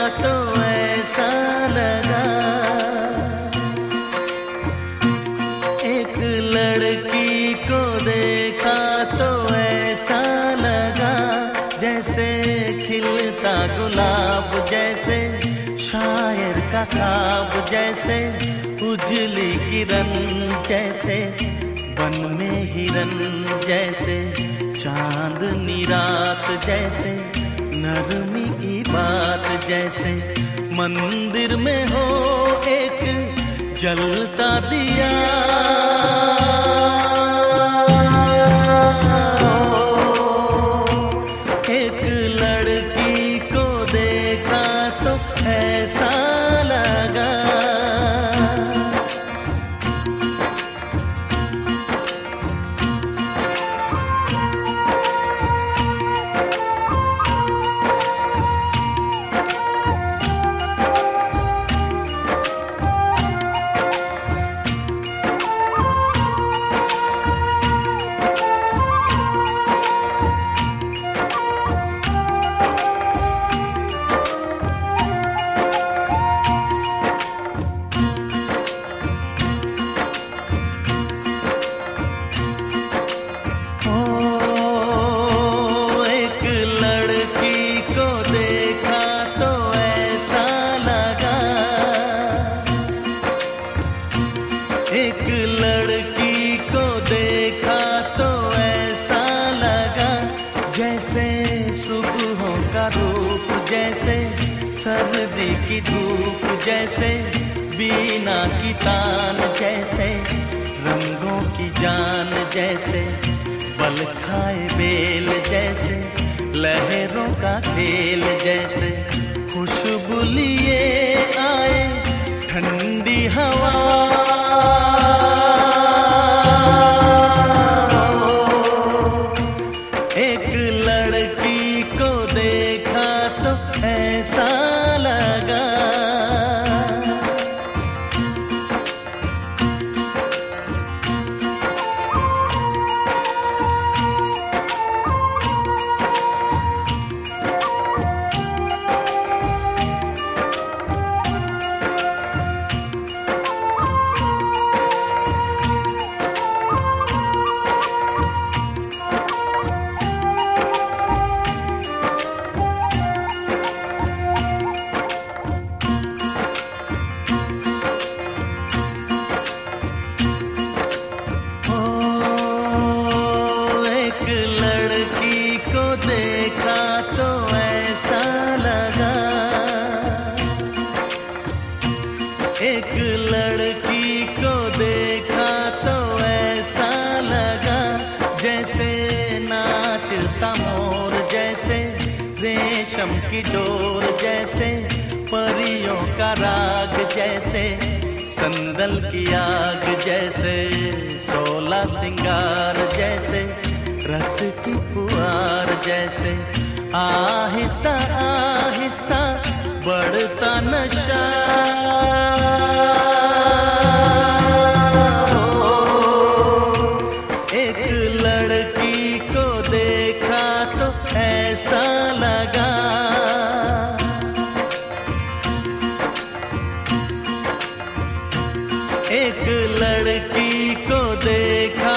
तो ऐसा लगा, एक लड़की को देखा तो ऐसा लगा, जैसे खिलता गुलाब, जैसे शायर का ख्वाब, जैसे उजली किरण, जैसे वन में हिरन, जैसे चांदनी रात, जैसे नरमी की बात, जैसे मंदिर में हो एक जलता दिया। एक लड़की को देखा तो ऐसा लगा। एक लड़की को देखा तो ऐसा लगा, जैसे सुबहों का रूप, जैसे सर्दी की धूप, जैसे बीना की तान, जैसे रंगों की जान, जैसे बल खाए बेल, जैसे लहरों का खेल, जैसे खुशबू लिए आए ठंडी हवा। एक लड़की को देखा तो ऐसा लगा। देखा तो ऐसा लगा, एक लड़की को देखा तो ऐसा लगा, जैसे नाचता मोर, जैसे रेशम की डोर, जैसे परियों का राग, जैसे संदल की आग, जैसे 16 सिंगार, जैसे रस की फुहार, जैसे आहिस्ता आहिस्ता बढ़ता नशा। एक लड़की को देखा तो ऐसा लगा, एक लड़की को देखा